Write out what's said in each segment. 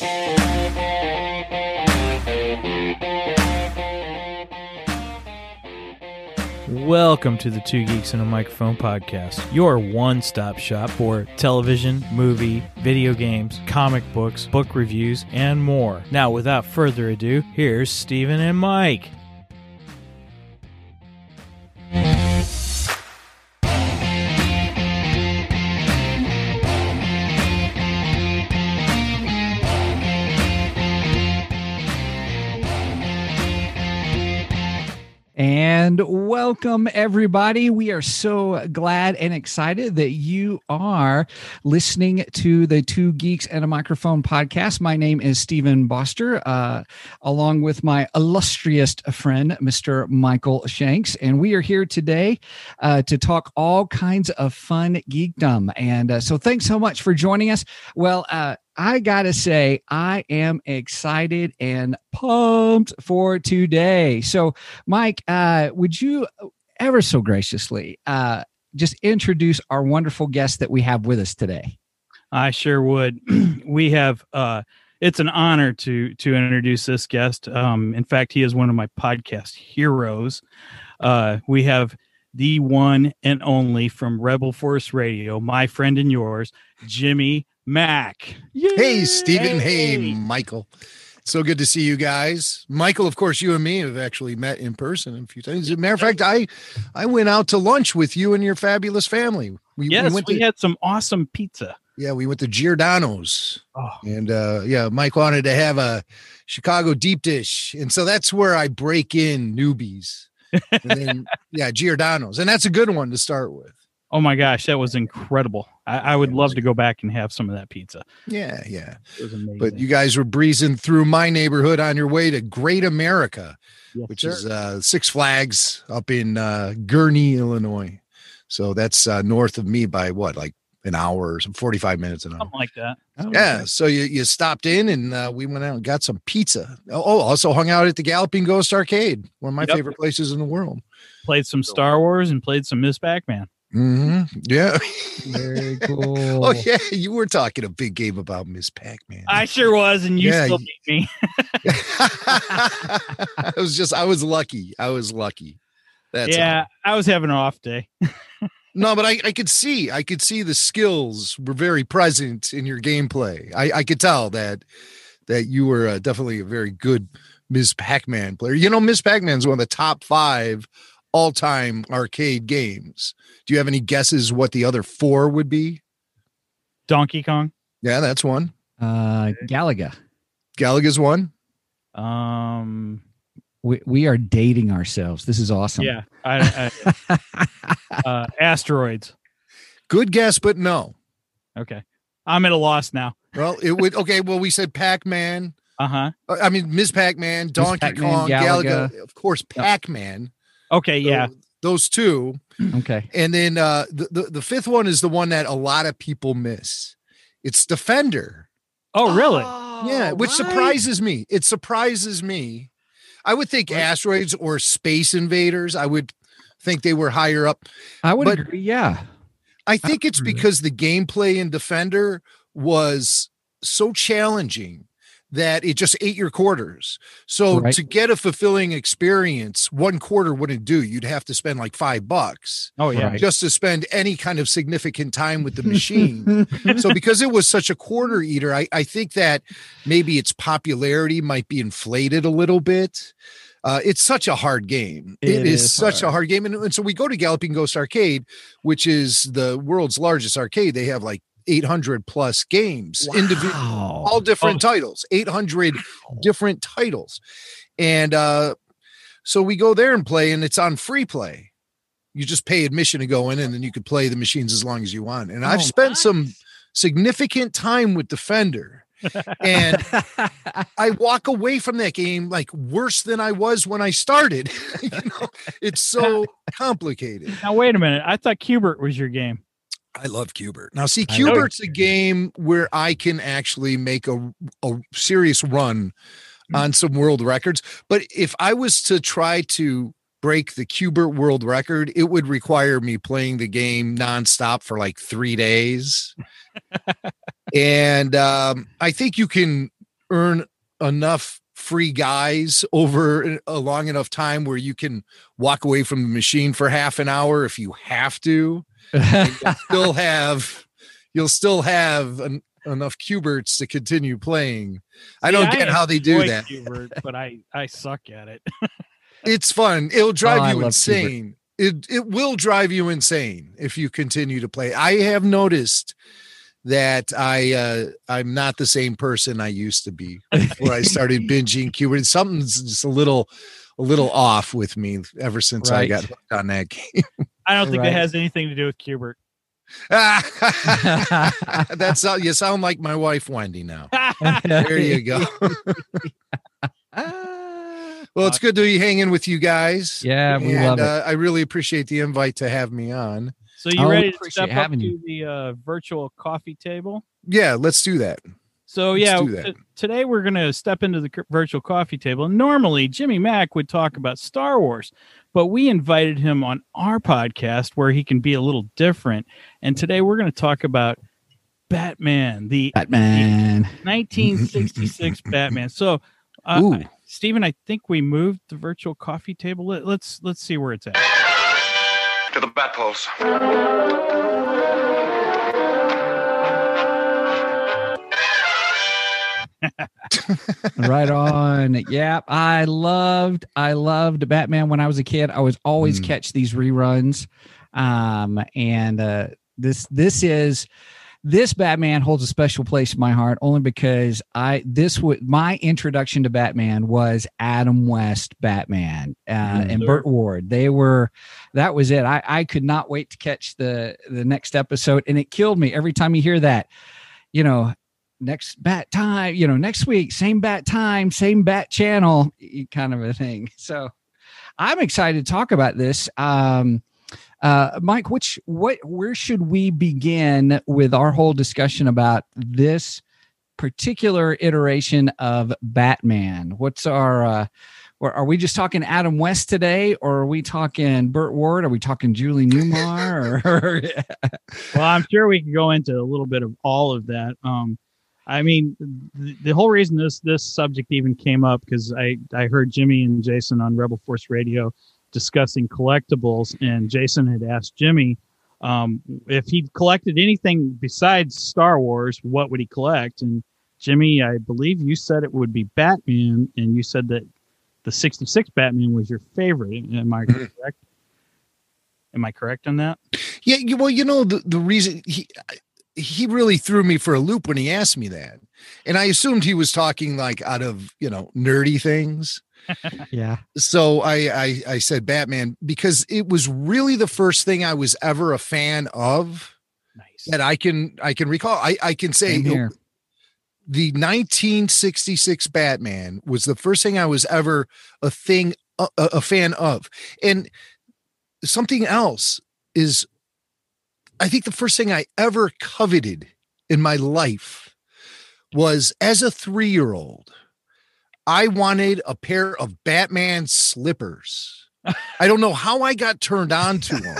Welcome to the Two Geeks and a Microphone podcast, your one-stop shop for television, movie, video games, comic books, book reviews, and more. Now, without further ado, here's Steven and Mike. And welcome, everybody. We are so glad and excited that you are listening to the Two Geeks and a Microphone podcast. My name is Stephen Boster, along with my illustrious friend, Mr. Michael Shanks. And we are here today to talk all kinds of fun geekdom. And so thanks so much for joining us. Well, I gotta say, I am excited and pumped for today. So, Mike, would you ever so graciously just introduce our wonderful guest that we have with us today? I sure would. We have, it's an honor to introduce this guest. In fact, he is one of my podcast heroes. We have the one and only from Rebel Force Radio, my friend and yours, Jimmy Mack. Yay! Hey, Stephen. Hey, Michael. So good to see you guys. Michael, of course, you and me have actually met in person a few times. As a matter of fact, I went out to lunch with you and your fabulous family. We had some awesome pizza. Yeah, we went to Giordano's. Oh. And Mike wanted to have a Chicago deep dish. And so that's where I break in newbies. And then, Giordano's. And that's a good one to start with. Oh my gosh, that was incredible. I would love to go back and have some of that pizza. Yeah. It was amazing. But you guys were breezing through my neighborhood on your way to Great America, which is Six Flags up in Gurnee, Illinois. So that's north of me by like an hour or 45 minutes an hour. Something like that. Yeah. So you stopped in and we went out and got some pizza. Also hung out at the Galloping Ghost Arcade, one of my favorite places in the world. Played some Star Wars and played some Miss Pac-Man. Mm-hmm. Yeah. Very cool. Oh yeah, you were talking a big game about Miss Pac-Man. I sure was, and you still beat me. I was lucky. That's I was having an off day. No, but I could see the skills were very present in your gameplay. I could tell that you were definitely a very good Ms. Pac-Man player. You know, Ms. Pac-Man is one of the top 5 all-time arcade games. Do you have any guesses what the other 4 would be? Donkey Kong. Yeah, that's one. Galaga. Galaga's one. We are dating ourselves. This is awesome. Yeah. Asteroids. Good guess, but no. Okay. I'm at a loss now. Well, it would. Okay. Well, we said Pac-Man. Uh-huh. I mean, Ms. Pac-Man, Donkey Kong, Galaga, of course, Pac-Man. Okay. Yeah. Those 2. Okay. And then the 5th one is the one that a lot of people miss. It's Defender. Oh, really? Yeah. Which surprises me. It surprises me. I would think Asteroids or Space Invaders. I would think they were higher up. I would agree. Yeah. I think it's because the gameplay in Defender was so challenging that it just ate your quarters. So to get a fulfilling experience, 1 quarter wouldn't do. You'd have to spend like $5. Oh yeah. Just to spend any kind of significant time with the machine. So because it was such a quarter eater, I think that maybe its popularity might be inflated a little bit. It's such a hard game. It is such a hard game. And so we go to Galloping Ghost Arcade, which is the world's largest arcade. They have like 800 plus games, all different titles, 800 different titles. And so we go there and play, and it's on free play. You just pay admission to go in, and then you could play the machines as long as you want. And I've spent some significant time with Defender. And I walk away from that game like worse than I was when I started. It's so complicated. Now, wait a minute. I thought Q*bert was your game. I love Q*bert. Now, see, Q*bert's a game where I can actually make a serious run on some world records. But if I was to try to break the Q*bert world record, it would require me playing the game nonstop for like 3 days. And I think you can earn enough free guys over a long enough time where you can walk away from the machine for half an hour if you have to. You'll still have enough Q*berts to continue playing. I don't get how they do that. Q*bert, but I suck at it. It's fun. It'll drive you insane. It will drive you insane if you continue to play. I have noticed that I'm not the same person I used to be before I started binging Q*bert. Something's just a little off with me ever since I got hooked on that game. I don't think that has anything to do with Q*bert. That's how you sound like my wife Wendy now. There you go. Well, it's good to be hanging with you guys. Yeah, we love it. I really appreciate the invite to have me on. So you ready to step up to the virtual coffee table? Yeah, let's do that. So today we're going to step into the virtual coffee table. Normally, Jimmy Mack would talk about Star Wars, but we invited him on our podcast where he can be a little different. And today we're going to talk about Batman, the 1966 Batman. So, Stephen, I think we moved the virtual coffee table. Let's see where it's at. To the bat poles. Right on. Yeah, I loved Batman when I was a kid. I was always catch these reruns. This Batman holds a special place in my heart only because my introduction to Batman was Adam West Batman and Burt Ward. That was it. I could not wait to catch the next episode, and it killed me every time you hear that, next bat time, next week, same bat time, same bat channel kind of a thing. So I'm excited to talk about this. Mike, where should we begin with our whole discussion about this particular iteration of Batman? What's our, are we just talking Adam West today, or are we talking Burt Ward? Are we talking Julie Newmar? Well, I'm sure we can go into a little bit of all of that. I mean, the whole reason this subject even came up because I heard Jimmy and Jason on Rebel Force Radio discussing collectibles, and Jason had asked Jimmy if he'd collected anything besides Star Wars, what would he collect? And Jimmy, I believe you said it would be Batman, and you said that the 66 Batman was your favorite. Am I correct? Am I correct on that? Yeah, well, the reason he really threw me for a loop when he asked me that, and I assumed he was talking like out of nerdy things. Yeah. So I said Batman because it was really the first thing I was ever a fan of. Nice. That I can recall. I can say the 1966 Batman was the first thing I was ever a fan of. And something else is, I think the first thing I ever coveted in my life was, as a 3-year-old, I wanted a pair of Batman slippers. I don't know how I got turned on to them,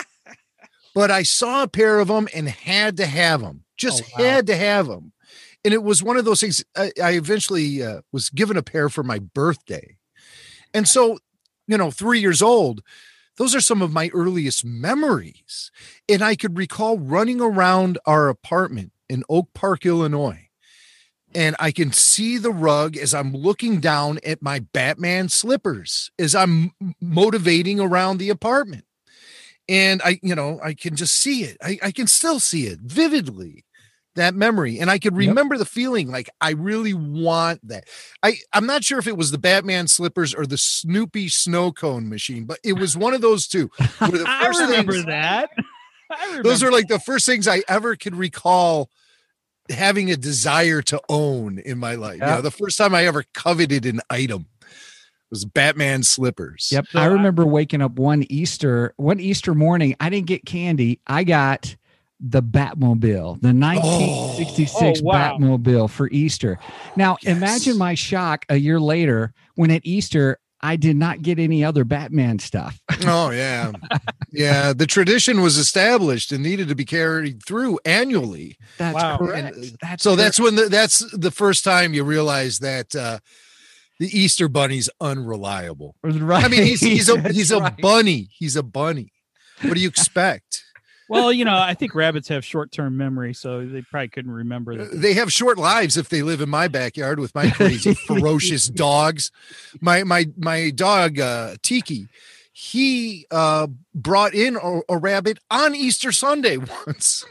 but I saw a pair of them and had to have them. Had to have them. And it was one of those things. I eventually was given a pair for my birthday. And so, 3 years old, those are some of my earliest memories. And I could recall running around our apartment in Oak Park, Illinois. And I can see the rug as I'm looking down at my Batman slippers as I'm motivating around the apartment. And I can just see it. I can still see it vividly, that memory. And I could remember the feeling like I really want that. I'm not sure if it was the Batman slippers or the Snoopy snow cone machine, but it was one of those two. I remember that. Those are like the first things I ever could recall having a desire to own in my life. The first time I ever coveted an item was Batman slippers. Yep. I remember waking up one Easter morning. I didn't get candy. I got the Batmobile, the 1966 Batmobile for Easter. Now, imagine my shock a year later when at Easter I did not get any other Batman stuff. Oh yeah. Yeah. The tradition was established and needed to be carried through annually. That's Wow. correct. That's when that's the first time you realize that the Easter Bunny's unreliable. right. I mean, he's a right. bunny. He's a bunny. What do you expect? Well, I think rabbits have short-term memory, so they probably couldn't remember that. They have short lives if they live in my backyard with my crazy, ferocious dogs. My dog, Tiki, he brought in a rabbit on Easter Sunday once,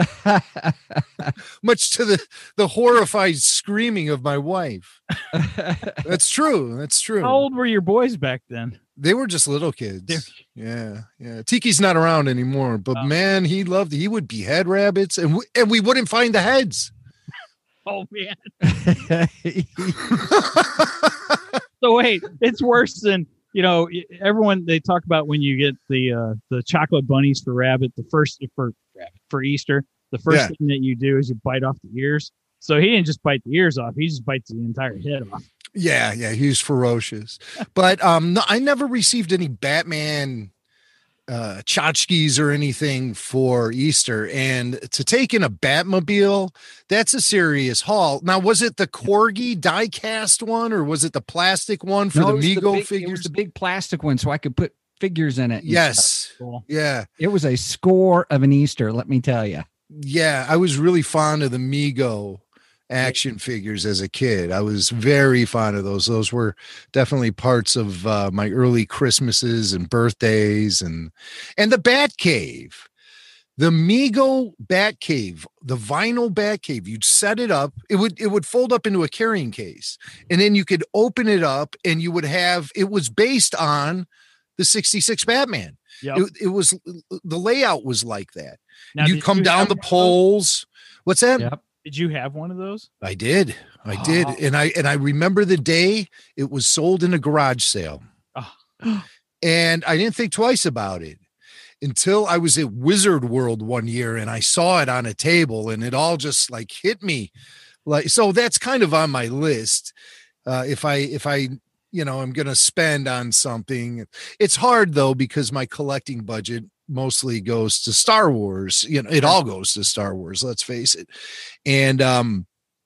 much to the horrified screaming of my wife. That's true. That's true. How old were your boys back then? They were just little kids. Yeah. Tiki's not around anymore, but man, he would behead rabbits and we wouldn't find the heads. Oh man. So wait, it's worse than, everyone, they talk about when you get the chocolate bunnies for rabbit, for Easter, the first thing that you do is you bite off the ears. So he didn't just bite the ears off, he just bites the entire head off. Yeah, he's ferocious. But no, I never received any Batman tchotchkes or anything for Easter. And to take in a Batmobile, that's a serious haul. Now, was it the Corgi die-cast one or was it the plastic one for the Mego figures? It was the big plastic one, so I could put figures in it. Yes. Cool. Yeah. It was a score of an Easter, let me tell you. Yeah, I was really fond of the Mego action figures as a kid. I was very fond of those. Those were definitely parts of my early Christmases and birthdays and the Batcave. The Mego Batcave, the vinyl Batcave, you'd set it up. It would fold up into a carrying case. And then you could open it up and you would have, it was based on the 66 Batman. Yep. It was, the layout was like that. Now, You come down the poles. What's that? Yep. Did you have one of those? I did. And I remember the day it was sold in a garage sale. Oh. And I didn't think twice about it until I was at Wizard World one year and I saw it on a table and it all just like hit me. So that's kind of on my list. If I I'm going to spend on something. It's hard though, because my collecting budget mostly goes to Star Wars. It all goes to Star Wars, let's face it. And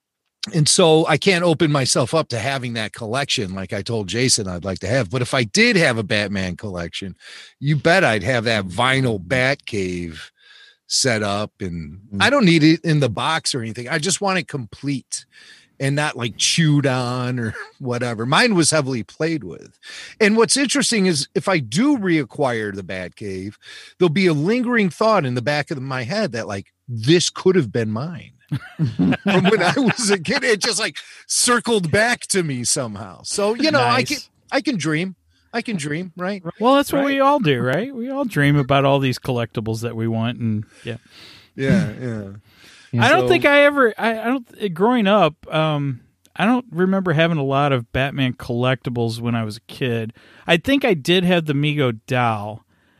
so I can't open myself up to having that collection like I told Jason I'd like to have. But if I did have a Batman collection, you bet I'd have that vinyl Batcave set up. And I don't need it in the box or anything. I just want it complete and not like chewed on or whatever. Mine was heavily played with. And what's interesting is if I do reacquire the Batcave, there'll be a lingering thought in the back of my head that like, this could have been mine. From when I was a kid, it just like circled back to me somehow. So, Nice. I can dream. I can dream, right? Well, that's what we all do, right? We all dream about all these collectibles that we want. And yeah. Yeah. I don't think I don't growing up, I don't remember having a lot of Batman collectibles when I was a kid. I think I did have the Mego doll.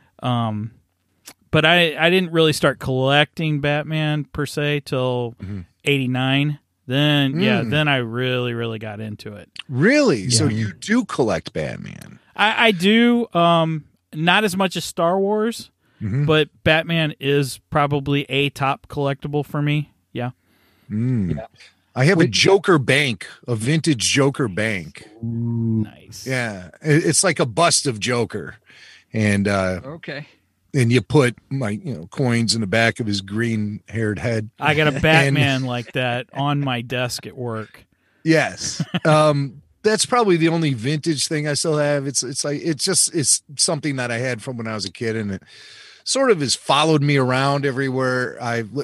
But I didn't really start collecting Batman per se till 89. Then I really, really got into it. Really? Yeah. So you do collect Batman? I do, not as much as Star Wars. But Batman is probably a top collectible for me. Yeah. Yeah. I have a Joker bank, a vintage Joker bank. Nice. Yeah. It's like a bust of Joker. And Okay. and you put my coins in the back of his green haired head. I got a Batman like that on my desk at work. Yes. That's probably the only vintage thing I still have. It's something that I had from when I was a kid, and it sort of has followed me around everywhere.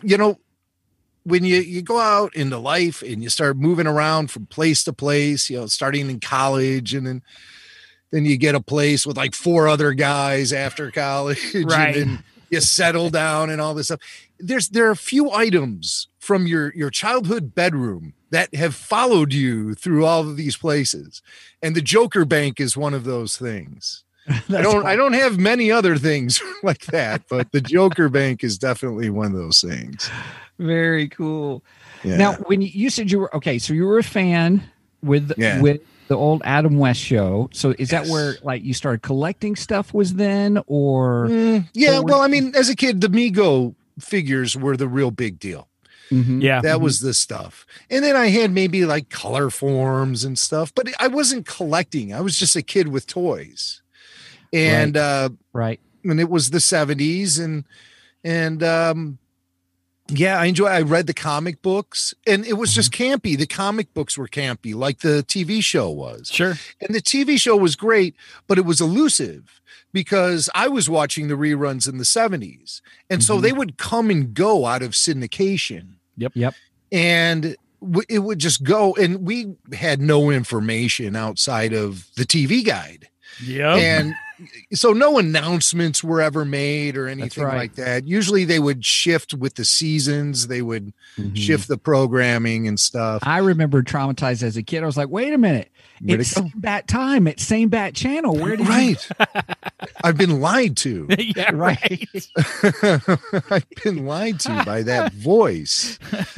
When you go out into life and you start moving around from place to place, starting in college, and then you get a place with like 4 other guys after college, right? And then you settle down and all this stuff. There are a few items from your childhood bedroom that have followed you through all of these places, and the Joker bank is one of those things. I don't have many other things like that, but the Joker bank is definitely one of those things. Very cool. Yeah. Now, when you said you were so you were a fan with Yeah. the old Adam West show. So is that where like you started collecting stuff was then, or Yeah, or- well, I mean, as a kid, the Mego figures were the real big deal. Mhm. Yeah. That was the stuff. And then I had maybe like color forms and stuff, but I wasn't collecting. I was just a kid with toys. And right. and it was the 70s and yeah, I read the comic books, and it was just campy. The comic books were campy, like the TV show was. Sure. And the TV show was great, but it was elusive because I was watching the reruns in the 70s. And so they would come and go out of syndication. Yep. And it would just go, and we had no information outside of the TV guide. Yeah. And so no announcements were ever made or anything right. like that. Usually they would shift with the seasons. They would shift the programming and stuff. I remember traumatized as a kid. I was like, wait a minute. Where'd It's it go? same bat time. It's same bat channel. Where did Right. I've been lied to. Yeah. Right. I've been lied to by that voice.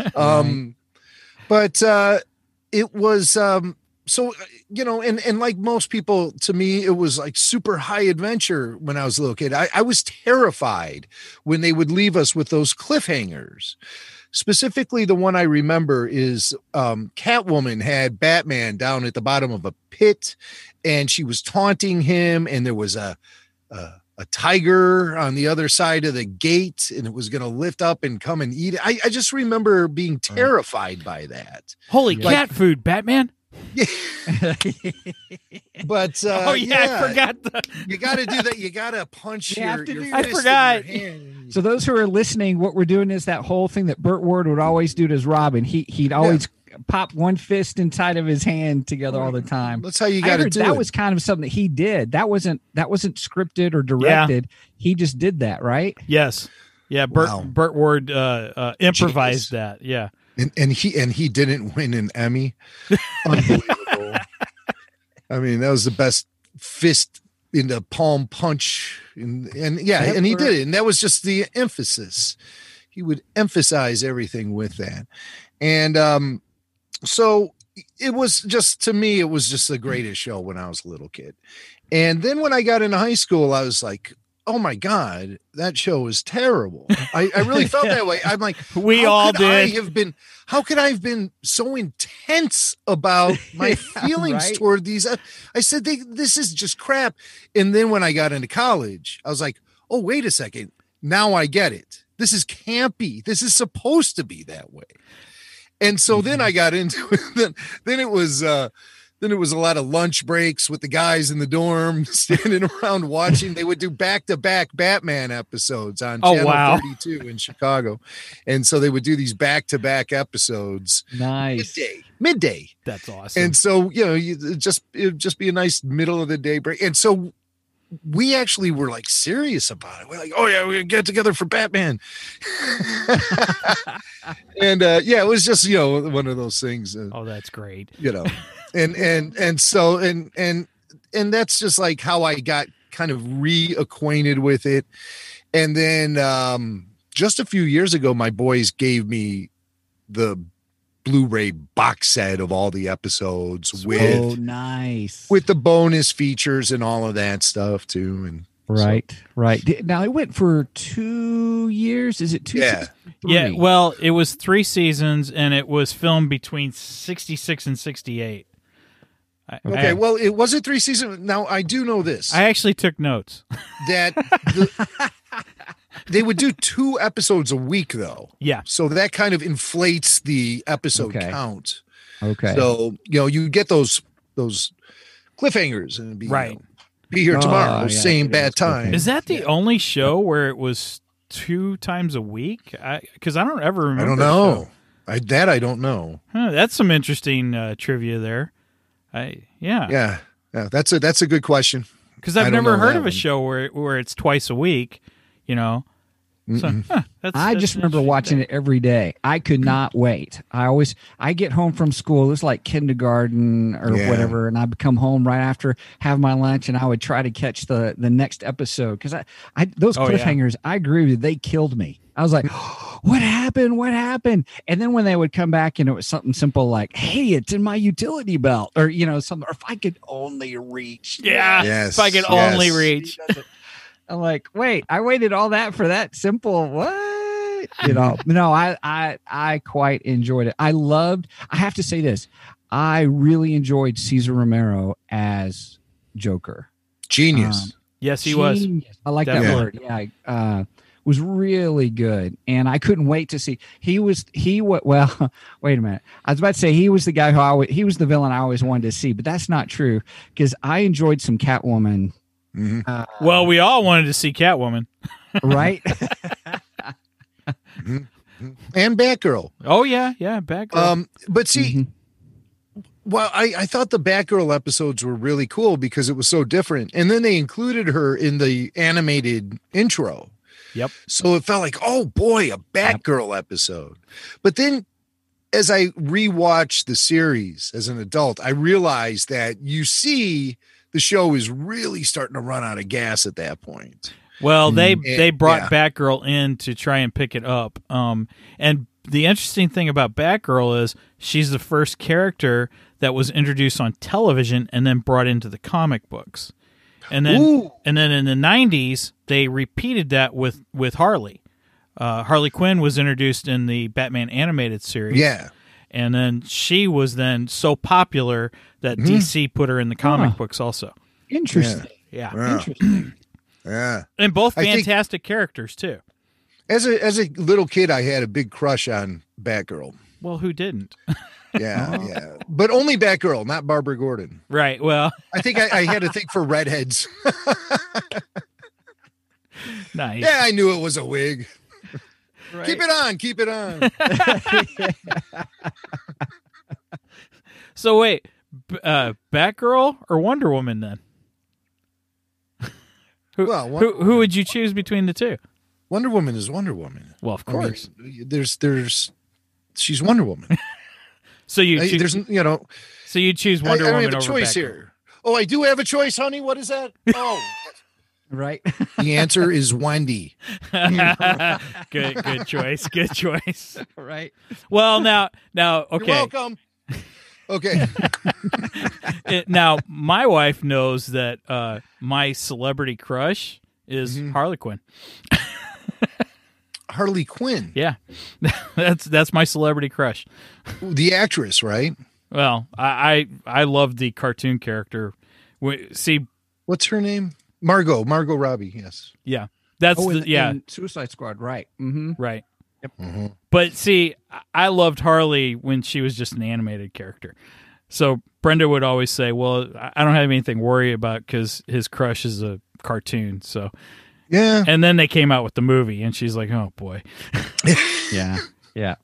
But it was so, you know, and like most people, to me, it was like super high adventure when I was a little kid. I was terrified when they would leave us with those cliffhangers. Specifically, the one I remember is Catwoman had Batman down at the bottom of a pit, and she was taunting him, and there was a tiger on the other side of the gate, and it was going to lift up and come and eat it. I just remember being terrified by that. Holy Like- cat food, Batman. But I forgot. You got to do that. You got to punch You your, have to your do fist that. I in forgot. your hand. So those who are listening, what we're doing is that whole thing that Burt Ward would always do to his Robin. He'd always pop one fist inside of his hand together all the time. That's how you I got to heard do that it. was kind of something that he did. That wasn't scripted or directed. He just did that, right? Yes. Yeah. Burt Wow. Burt Ward improvised Genius. that. Yeah. And he didn't win an Emmy. Unbelievable. I mean, that was the best fist in the palm punch, and he did it, and that was just the emphasis. He would emphasize everything with that, and so it was just, to me, it was just the greatest show when I was a little kid. And then when I got into high school, I was like, oh my God, that show is terrible. I really felt that way. I'm like, We how all could I did. how could I have been so intense about my feelings right. toward these? I said, this is just crap. And then when I got into college, I was like, oh, wait a second. Now I get it. This is campy. This is supposed to be that way. And so then I got into it. Then it was a lot of lunch breaks with the guys in the dorm standing around watching. They would do back-to-back Batman episodes on Channel 32 in Chicago. And so they would do these back-to-back episodes Nice. midday. That's awesome. And so, you know, it'd just be a nice middle of the day break. And so we actually were like serious about it. We're like, oh yeah, we're gonna get together for Batman. And it was just, you know, one of those things. oh, that's great. You know, and so that's just like how I got kind of reacquainted with it. And then just a few years ago, my boys gave me the Blu-ray box set of all the episodes with nice. with the bonus features and all of that stuff too. And Right. Now it went for 2 years. Is it 2 Yeah. seasons? Yeah. 3? Well, it was 3 seasons, and it was filmed between 66 and 68. okay, well, it wasn't 3 seasons. Now I do know this, I actually took notes. that they would do 2 episodes a week though. Yeah. So that kind of inflates the episode Okay. count. Okay. So, you know, you get those cliffhangers and be, Right. you know, be here Oh, tomorrow, yeah, same it bad is time. cliffhangers. Is that the only show where it was 2 times a week? Because I don't ever remember. I don't a know. show. I don't know. Huh, that's some interesting trivia there. Yeah. That's a good question. Because I I've don't never know heard that of a one. show where it's twice a week. You know. So I just remember watching it every day. I could not wait. I get home from school. It was like kindergarten or Yeah. whatever, and I would come home right after, have my lunch, and I would try to catch the next episode because I those Oh, yeah. cliffhangers. I agree with you. They killed me. I was like, what happened? What happened? And then when they would come back and it was something simple like, hey, it's in my utility belt, or, something, or if I could only reach. Yeah. Yes, If I could yes. only reach. I'm like, wait, I waited all that for that simple what? No, I quite enjoyed it. I have to say this. I really enjoyed Cesar Romero as Joker. Genius. Yes, he was. Genius. I like Definitely. that word. Yeah. Was really good. And I couldn't wait to see. Well, wait a minute. I was about to say he was the guy he was the villain I always wanted to see, but that's not true because I enjoyed some Catwoman. Mhm. Well, we all wanted to see Catwoman. Right? And Batgirl. Oh, yeah. Batgirl. But see, Mhm. well, I thought the Batgirl episodes were really cool because it was so different. And then they included her in the animated intro. Yep. So it felt like, oh boy, a Batgirl episode. But then as I rewatched the series as an adult, I realized that you see the show is really starting to run out of gas at that point. Well, they Yeah. brought Batgirl in to try and pick it up. And the interesting thing about Batgirl is she's the first character that was introduced on television and then brought into the comic books. And then Ooh. in the 90s, they repeated that with Harley. Harley Quinn was introduced in the Batman animated series. Yeah. And then she was then so popular that DC put her in the comic books also. Interesting. Yeah. Yeah. Interesting. Yeah. And both I think- fantastic characters, too. As a little kid, I had a big crush on Batgirl. Well, who didn't? Yeah, yeah. But only Batgirl, not Barbara Gordon. Right. Well, I think I had to think for redheads. nice. Yeah, I knew it was a wig. Right. Keep it on. Keep it on. So wait, Batgirl or Wonder Woman then? Well, Who would you choose between the two? Wonder Woman is Wonder Woman. Well, of I mean, course. she's Wonder Woman. So you There's, choose I Wonder don't Woman have a over choice Batgirl. here. Oh, I do have a choice, honey. What is that? Oh, Right. the answer is Wendy. Good choice. Good choice. Right. Well, now, You're okay. welcome. Okay. Now, my wife knows that my celebrity crush is Harley Quinn. Harley Quinn, Yeah, that's my celebrity crush. the actress, right? Well, I love the cartoon character. See, What's her name? Margot Robbie. Yes. yeah, that's in Suicide Squad. Right. Mm-hmm. right. Mhm. But see, I loved Harley when she was just an animated character. So Brenda would always say, "Well, I don't have anything to worry about because his crush is a cartoon." So, Yeah. and then they came out with the movie, and she's like, "Oh boy." Yeah. Yeah.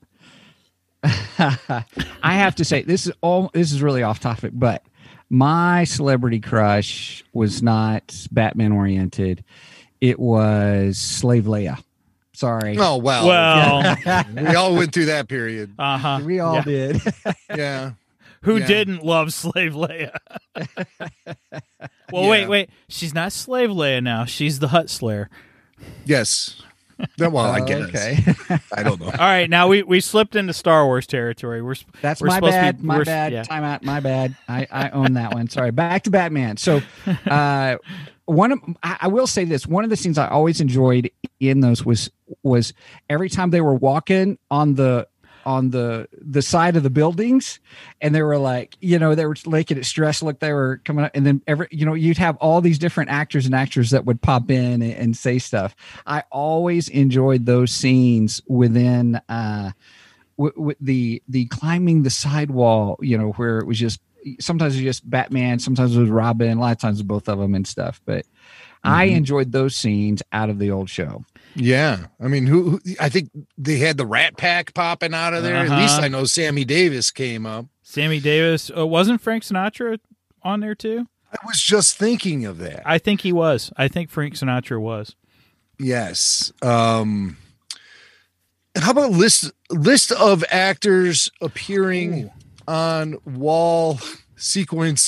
I have to say this is really off topic, but my celebrity crush was not Batman oriented. It was Slave Leia. Sorry. Oh well. Well, We all went through that period. We all Yeah. did. Yeah. Who Yeah. didn't love Slave Leia? Well, Yeah. wait. She's not Slave Leia now. She's the Hut Slayer. Yes. Well, I guess. Okay. I don't know. All right, now we slipped into Star Wars territory. That's we're my supposed to be- bad. My we're- bad. yeah. Time out. My bad. I own that one. Sorry. Back to Batman. So, I will say this. One of the scenes I always enjoyed in those was every time they were walking on the side of the buildings, and they were like, they were making it stress look they were coming up, and then you'd have all these different actors and actors that would pop in and say stuff. I always enjoyed those scenes within with the climbing the sidewall, where it was just sometimes it was just Batman, sometimes it was Robin, a lot of times it was both of them and stuff. But I enjoyed those scenes out of the old show. Yeah. I mean, who I think they had the Rat Pack popping out of there. At least I know Sammy Davis came up. Sammy Davis. Wasn't Frank Sinatra on there too? I was just thinking of that. I think he was. I think Frank Sinatra was. Yes. And how about list of actors appearing on wall sequence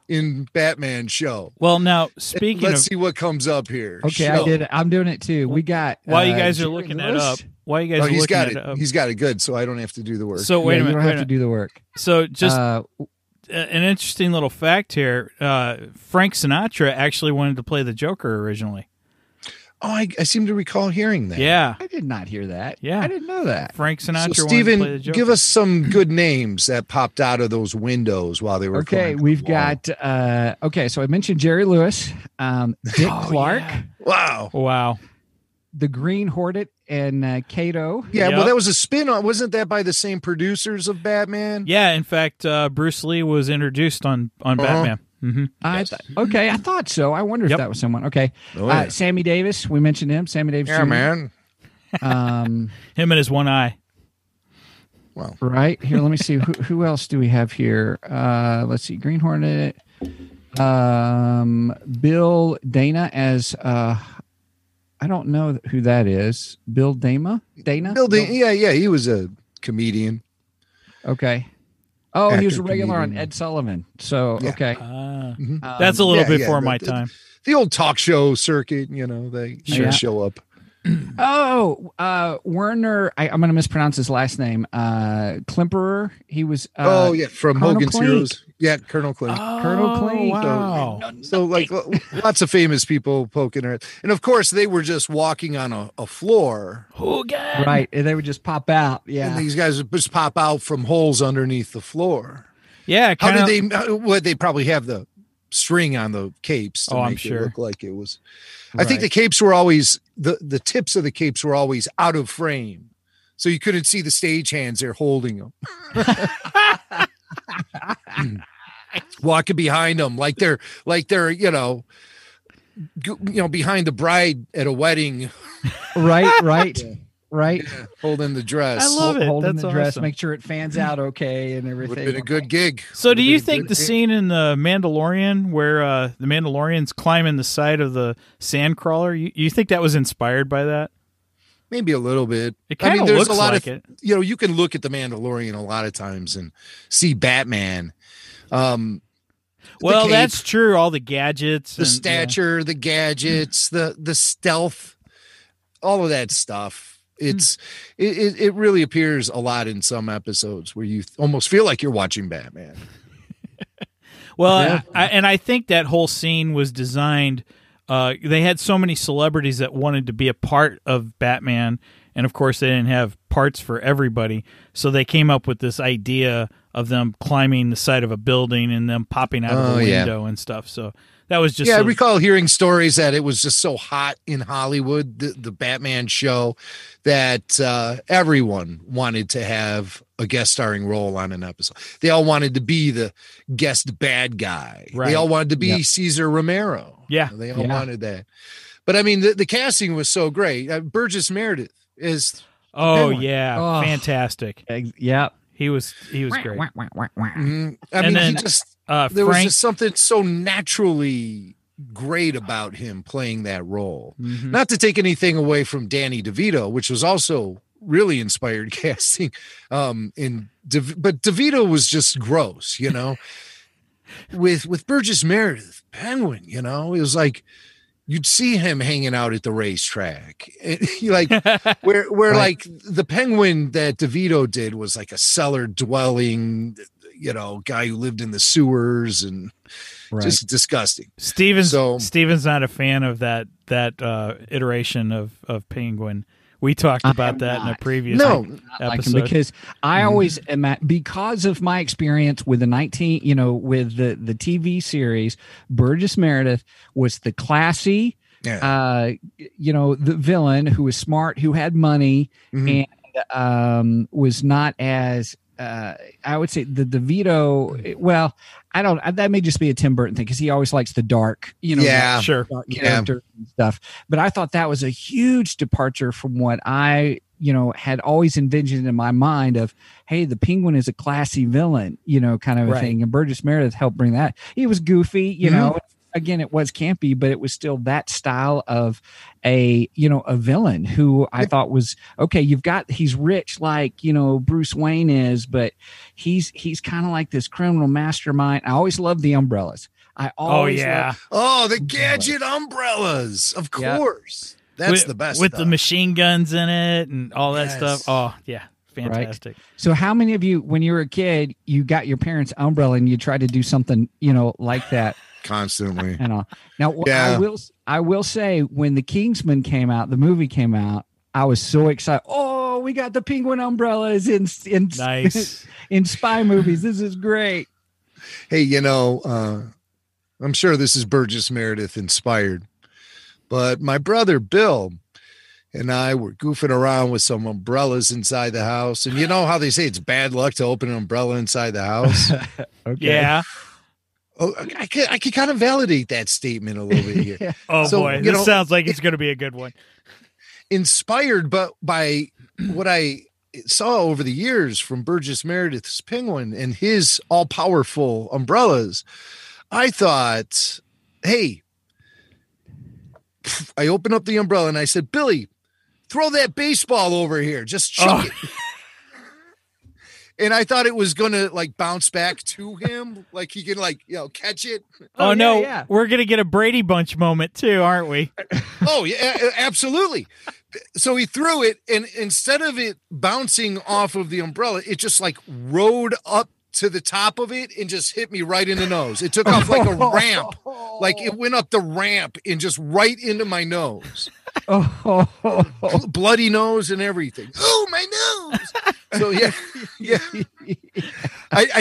in Batman show. Well, now speaking Let's of see what comes up here. Okay, Show. I did it. I'm doing it too. We got while you guys are Jerry looking that Lewis. up, while you guys Oh, are he's looking got that it. up. He's got it good, so I don't have to do the work. So wait Yeah, a minute. you don't wait have a to do the work. So just an interesting little fact here. Frank Sinatra actually wanted to play the Joker originally. Oh, I seem to recall hearing that. Yeah. I did not hear that. Yeah. I didn't know that. Frank Sinatra So, wanted to play the Steven, Joker. give us some good names that popped out of those windows while they were Okay, going we've along. got okay, so I mentioned Jerry Lewis, Dick Clark, yeah. Wow. Wow. the Green Hornet, and Kato. Yeah, Yep. well, that was a spin-off. Wasn't that by the same producers of Batman? Yeah, in fact, Bruce Lee was introduced on Batman. Mm-hmm. I thought so. I wonder if Yep. that was someone. Okay, Oh, yeah. Sammy Davis. We mentioned him. Sammy Davis. Yeah, Jr. man. Him and his one eye. Well, Right here. Let me see. Who else do we have here? Let's see. Green Hornet. Bill Dana as I don't know who that is. Bill Dana. yeah, he was a comedian. Okay. Oh, he was a Actor, regular on comedian. Ed Sullivan. So Yeah. okay. That's a little yeah, before yeah, my the- time. The old talk show circuit, they Yeah. show up. Oh, Werner. I'm going to mispronounce his last name. Klemperer. He was. From Colonel Hogan's Clink. Heroes. Yeah, Colonel Clink. Colonel Clink. Wow. So like lots of famous people poking her. And of course they were just walking on a floor. Hogan. Right. And they would just pop out. Yeah. And these guys would just pop out from holes underneath the floor. Yeah. How kinda- did they? Well, they probably have the string on the capes to Oh, I'm make sure. it look like it was. I think the capes were always the tips of the capes were always out of frame, so you couldn't see the stage-hands there holding them. Walking behind them like they're behind the bride at a wedding, Right. holding the dress. I love it. Holding That's the dress, awesome. make sure it fans out okay and Would everything. have been a good gig. So, do Would've you been a think good the gig. scene in the Mandalorian where the Mandalorian's climbing the side of the sandcrawler, you think that was inspired by that? Maybe a little bit. It kinda there's looks a lot like of it. you can look at the Mandalorian a lot of times and see Batman. Well, cape, that's true. All the gadgets, the and, stature, the gadgets, the stealth, all of that stuff. It really appears a lot in some episodes where you almost feel like you're watching Batman. Well, I think that whole scene was designed. They had so many celebrities that wanted to be a part of Batman, and of course, they didn't have parts for everybody. So they came up with this idea of them climbing the side of a building and them popping out of the window and stuff. So that was just I recall hearing stories that it was just so hot in Hollywood, the Batman show, that everyone wanted to have a guest starring role on an episode. They all wanted to be the guest bad guy. Right. They all wanted to be Cesar Romero. Yeah. They all wanted that. But I mean, the casting was so great. Burgess Meredith is. Penguin. Oh. Fantastic. Yeah. He was great. Mhm. I And mean, then, he just Frank, there was just something so naturally great about him playing that role. Mhm. Not to take anything away from Danny DeVito, which was also really inspired casting. But DeVito was just gross, With Burgess Meredith, Penguin, it was like you'd see him hanging out at the racetrack, like where Right. like the Penguin that DeVito did was like a cellar dwelling, guy who lived in the sewers and just disgusting. Steven's So- not a fan of that iteration of Penguin. We talked about that in a previous No. Like him episode. because I always am because of my experience with the with the TV series, Burgess Meredith was the classy, the villain who was smart, who had money, Mhm. and was not as I would say the DeVito. Well, I don't. That may just be a Tim Burton thing because he always likes the dark, Yeah. Sure. dark character and stuff. But I thought that was a huge departure from what I, had always envisioned in my mind of, hey, the Penguin is a classy villain, kind of a Right. thing. And Burgess Meredith helped bring that. He was goofy, again, it was campy, but it was still that style of a villain who I thought was okay. He's rich like, Bruce Wayne is, but he's kind of like this criminal mastermind. I always loved the umbrellas. The gadget umbrellas. Of course. That's the best with stuff. the machine guns in it and all that stuff. Oh yeah, fantastic. Right. So how many of you, when you were a kid, you got your parents' umbrella and you tried to do something, like that? Constantly. And all. Now, I will say, when the Kingsman came out, the movie came out, I was so excited. Oh, we got the penguin umbrellas in nice in spy movies. This is great. Hey, I'm sure this is Burgess Meredith inspired, but my brother Bill and I were goofing around with some umbrellas inside the house. And you know how they say it's bad luck to open an umbrella inside the house? Okay. Yeah. Oh, I can kind of validate that statement a little bit here. Yeah. Oh, So, boy. This sounds like it's going to be a good one. Inspired by what I saw over the years from Burgess Meredith's Penguin and his all-powerful umbrellas, I thought, hey, I opened up the umbrella and I said, Billy, throw that baseball over here. Just chuck it. And I thought it was going to bounce back to him. Like he can catch it. Oh, no. Yeah. We're going to get a Brady Bunch moment too, aren't we? Oh, yeah, absolutely. So he threw it, and instead of it bouncing off of the umbrella, it just rode up to the top of it and just hit me right in the nose. It took off like a ramp. Like it went up the ramp and just right into my nose. Bloody nose and everything. Oh, my nose. So yeah. I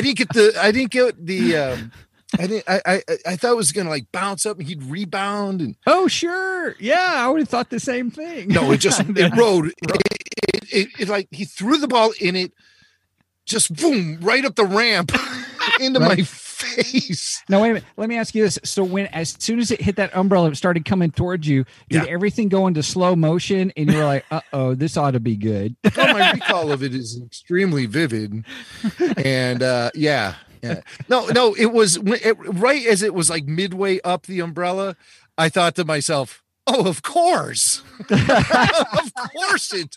thought it was gonna bounce up and he'd rebound and oh sure, yeah, I would have thought the same thing. No, it rode. It he threw the ball in it, just boom, right up the ramp into my face. Now wait a minute. Let me ask you this: so as soon as it hit that umbrella, it started coming towards you. Did everything go into slow motion, and you were like, "Uh-oh, this ought to be good"? Oh, my recall of it is extremely vivid, and yeah. No, it was right as it was midway up the umbrella. I thought to myself, "Oh, of course, of course it."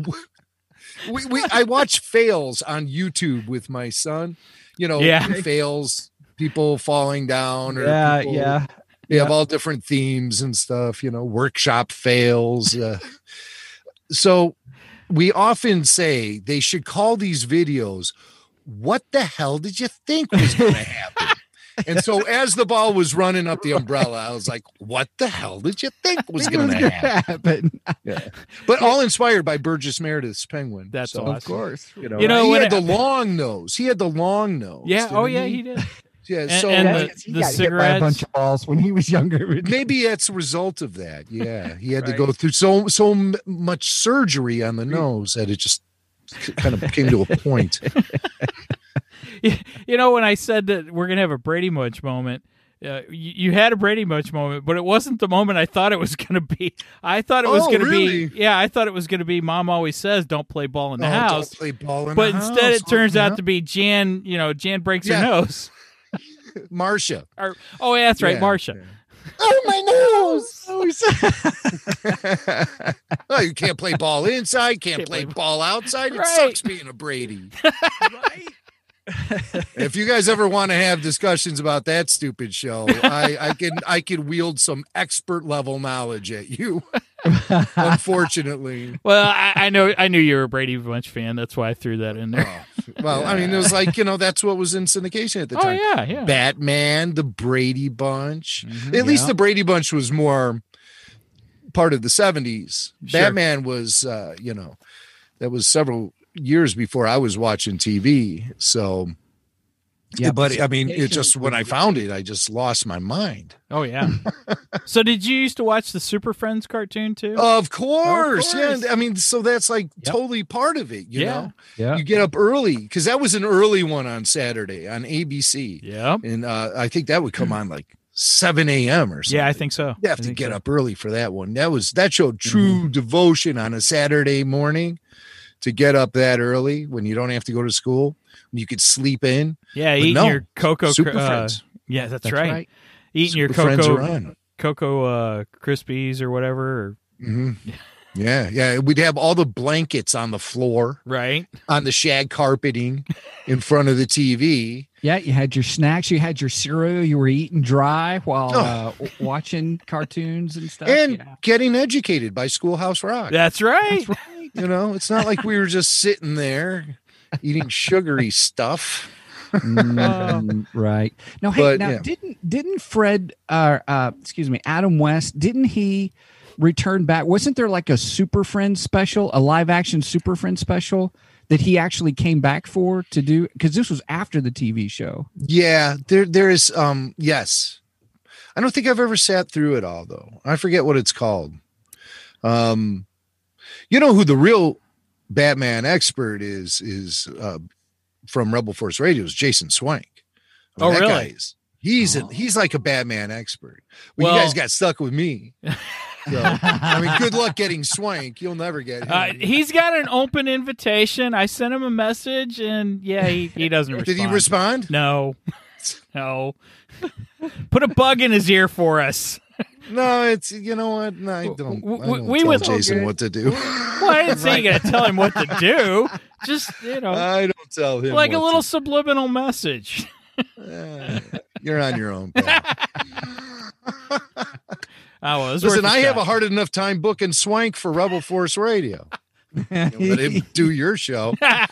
I watch fails on YouTube with my son. Fails, people falling down, or they have all different themes and stuff. Workshop fails. So we often say they should call these videos, "What the hell did you think was going to happen?" And so as the ball was running up the umbrella, I was like, "What the hell did you think was going to happen?" Yeah. But all inspired by Burgess Meredith's Penguin. That's so, awesome. Of course. He had the long nose. Yeah. Oh, yeah, he did. Yeah. And So the got hit by a bunch cigarettes. of balls when he was younger. maybe that's a result of that. Yeah. He had to go through so much surgery on the nose that it just kind of came to a point. When I said that we're going to have a Brady Bunch moment, you had a Brady Bunch moment, but it wasn't the moment I thought it was going to be. I thought it was going to really? be. Yeah, I thought it was going to be. Mom always says, "Don't play ball in the house." Don't play ball in But the instead, house. it turns out to be Jan. Jan breaks her nose. Marcia. Oh, yeah, that's right, Yeah. Marcia. Oh, my nose. Oh, you can't play ball inside, can't play ball outside. It Right. sucks being a Brady. Right? If you guys ever want to have discussions about that stupid show, I can wield some expert level knowledge at you. Unfortunately. Well, I knew you were a Brady Bunch fan. That's why I threw that in there. Well, I mean, it was that's what was in syndication at the time. Oh yeah. Batman, the Brady Bunch. Mm-hmm. At least the Brady Bunch was more part of the 70s. Sure. Batman was, that was several years before I was watching TV. So, Yeah, but I mean, it just, when I found it, I just lost my mind. Oh yeah. So did you used to watch the Super Friends cartoon too? Of course. Of course. Yeah. I mean, so that's totally part of it, you know? Yeah. You get up early because that was an early one on Saturday on ABC. Yeah. And I think that would come on 7 a.m. or something. Yeah, I think so. You have to get up early for that one. That showed true devotion on a Saturday morning, to get up that early when you don't have to go to school, when you could sleep in. Yeah, But eating no, your cocoa. Super Friends. Yeah, that's right. eating your Friends are cocoa on. Krispies or whatever. Yeah. We'd have all the blankets on the floor, Right. on the shag carpeting in front of the TV. Yeah, you had your snacks, you had your cereal, you were eating dry while watching cartoons and stuff. And getting educated by Schoolhouse Rock. That's right. That's right. You know, it's not like we were just sitting there eating sugary stuff. Right. No, hey, But, now yeah. didn't Fred Adam West, didn't he return back? Wasn't there like a Super Friends special, a live action Super Friends special that he actually came back for to do? Because this was after the TV show. Yeah, there is yes. I don't think I've ever sat through it all though. I forget what it's called. You know who the real Batman expert is from Rebel Force Radio is Jason Swank. Oh, that really? guy he's like a Batman expert. Well, Well- you guys got stuck with me. So, I mean, good luck getting Swank. You'll never get him. He's got an open invitation. I sent him a message, and yeah, he doesn't respond. Did he respond? No. No. Put a bug in his ear for us. No, it's you know what? No, I don't. We tell would- Jason what to do. Well, I didn't say you got to tell him what to do. Just, I don't tell him. like a what little to subliminal message. You're on your own, pal. Oh, well, it was Listen, worth a I have shot. a hard enough time booking Swank for Rebel Force Radio. Let him do your show.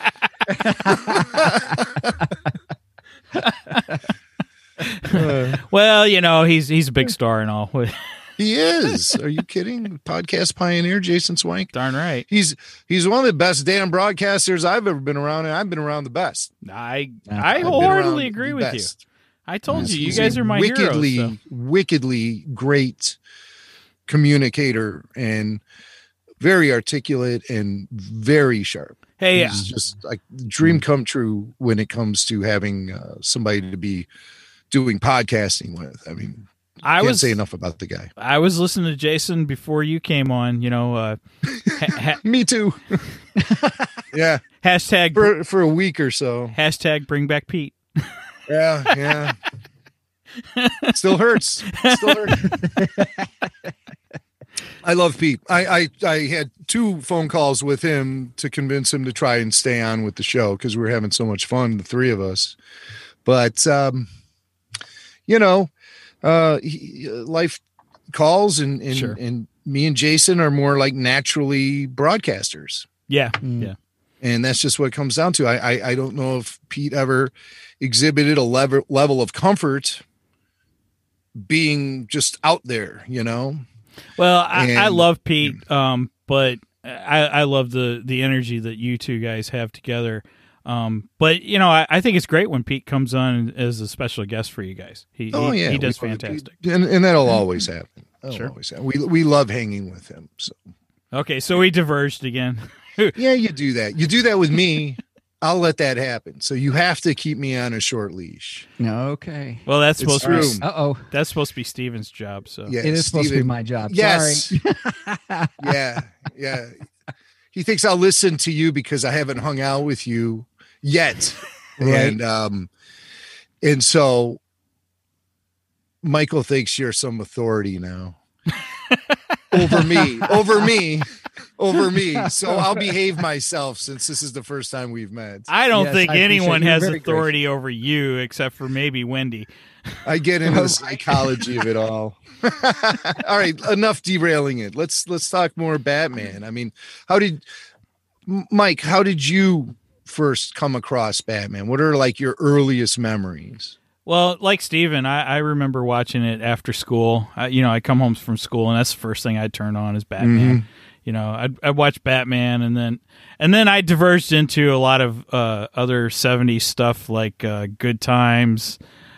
Well, you know, he's a big star and all. He is. Are you kidding? Podcast pioneer Jason Swank. Darn right. He's one of the best damn broadcasters I've ever been around, and I've been around the best. I I've been wholeheartedly around agree the with best. you. I told you, you He's guys a are my wickedly, heroes. So. wickedly great communicator and very articulate and very sharp. Hey, He's just like dream come true when it comes to having somebody to be doing podcasting with. I mean, I can't was say enough about the guy. I was listening to Jason before you came on. You know, Me too. Yeah, hashtag for a week or so. hashtag bring back Pete. Yeah. Still hurts. I love Pete. I had 2 phone calls with him to convince him to try and stay on with the show because we were having so much fun, the 3 of us. But you know, life calls, and Sure. and me and Jason are more like naturally broadcasters. Yeah, Mm. yeah. And that's just what it comes down to. I don't know if Pete ever exhibited a level of comfort being just out there, you know? Well, I And- love Pete, but I love the energy that you two guys have together. But you know, I think it's great when Pete comes on as a special guest for you guys. He does we- fantastic. And that'll always happen. That'll Sure. always happen. We love hanging with him. So Okay, so we diverged again. yeah, you do that. You do that with me. I'll let that happen. So you have to keep me on a short leash. No, okay. Well, that's It's supposed to true. be Uh-oh. that's supposed to be Steven's job. So Yeah, It is supposed to be Steven. my job. Yes. Sorry. Yeah. He thinks I'll listen to you because I haven't hung out with you yet. Right. And so Michael thinks you're some authority now. over me. So I'll behave myself since this is the first time we've met. I don't Yes, think I appreciate anyone you. has Very authority over you except for maybe Wendy. I get into the psychology of it all. All right, enough derailing it. Let's talk more Batman. I mean, Mike, how did you first come across Batman? What are like your earliest memories? Well, like Steven, I remember watching it after school. I'd come home from school, and that's the first thing I'd turn on is Batman. Mm-hmm. You know, I'd watch Batman, and then I diverged into a lot of other '70s stuff like Good Times.